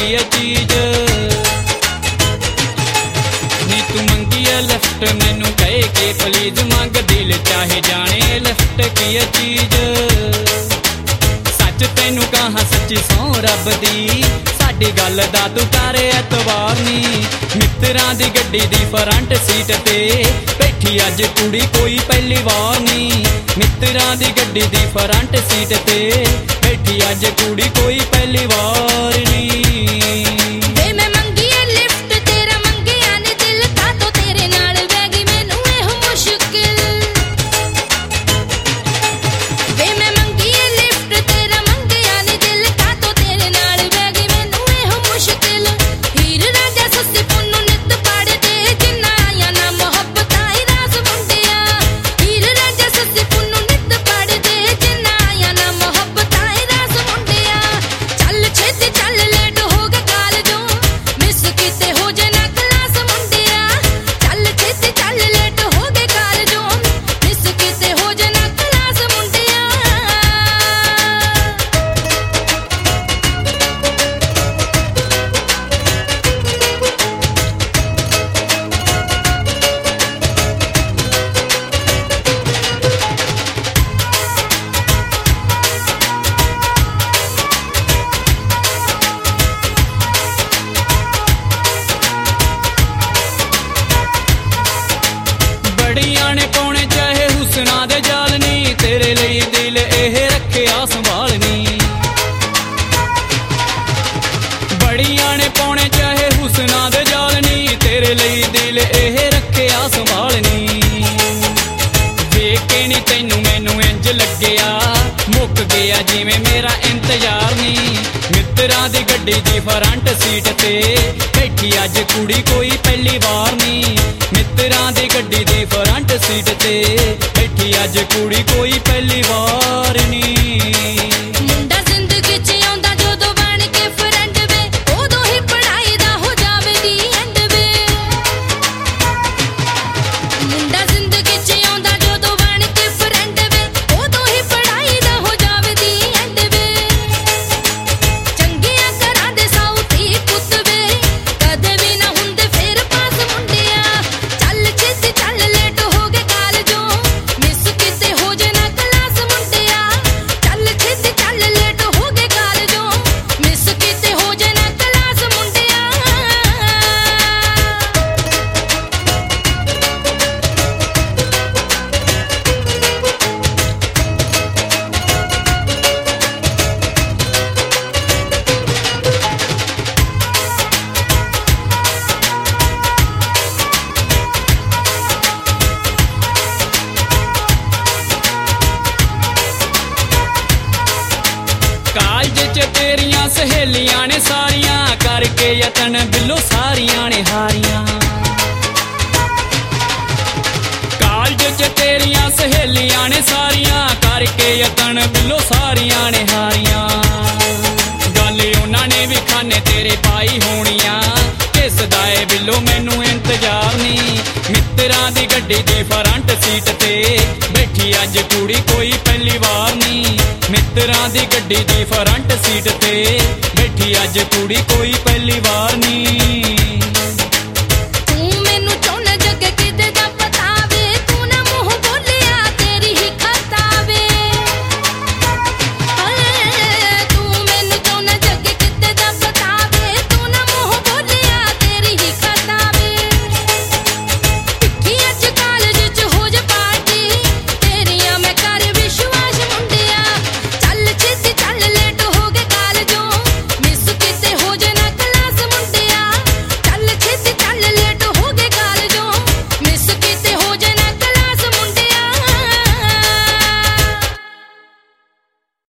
की है चीज नी तू मंगी है लिफ्ट मैनू कहे के प्लीज मंग दिल चाहे जाने लिफ्ट की है चीज सच तेनू कहा सच्ची सौ रब दी साडी गल दा तू कर एतबार नी मित्रां दी गड्डी दी फ्रंट सीट ते बैठी अज कुड़ी कोई पहली बार नी मित्रां दी गड्डी दी फ्रंट सीट ते बैठी अज कुड़ी कोई पहली बार नी बड़ियां ने पौने चाहे हुसना दे जाल नी तेरे लिए दिल एह रखिया संभालनी बड़ियां ने पौने चाहे हुसना दे जाल नी तेरे लिए दिल एह रखिया संभालनी वेख के नी तैनू मैनू इंज लग्गिया मुक गया जिवें मेरा इंतजार नी मित्रां दी गड्डी दी फ्रंट सीट ते बैठी अज कुड़ी कोई पहली बार नी मित्रां दी गड्डी दी फ्रंट सीट ते बैठी अज कुड़ी कोई पहली बार नी मुंडा जिंदगी च आउंदा जदों बन के फ्रेंड वे उदों ही पढ़ाई दा हो जावे दी एंड वे मुंडा जिंदगी च आउंदा जदों बन के फ्रेंड वे उदों ही पढ़ाई दा हो जावे दी एंड वे चंगियां घरां दे साउथी पुੱਤ वे कदे भी ना हुंदे फिर पास मुंडिया चल छेती चल लेट हो गए कालजों मिस किते हो जे ना क्लास मुंडिया चल छेती चल लेट हो गए कालजों मिस किते हो जे ना क्लास मुंडिया कालज च तेरियां सहेलियां ने सारियां करके यतन बिलो सारियां ने हारियां कालज च तेरियां सहेलियां ने सारियां करके यतन बिलो सारियां ने हारियां गल उन्हां ने भी खाने तेरे पाई होनियां किस दाए बिलो मैनू इंतजार नी मित्रां दी गड्डी दी फ्रंट सीट ते बैठी अज कुड़ी कोई पहली बार नी मित्रां दी गड्डी दी फ्रंट सीट ते बैठी अज कुड़ी कोई पहली बार नी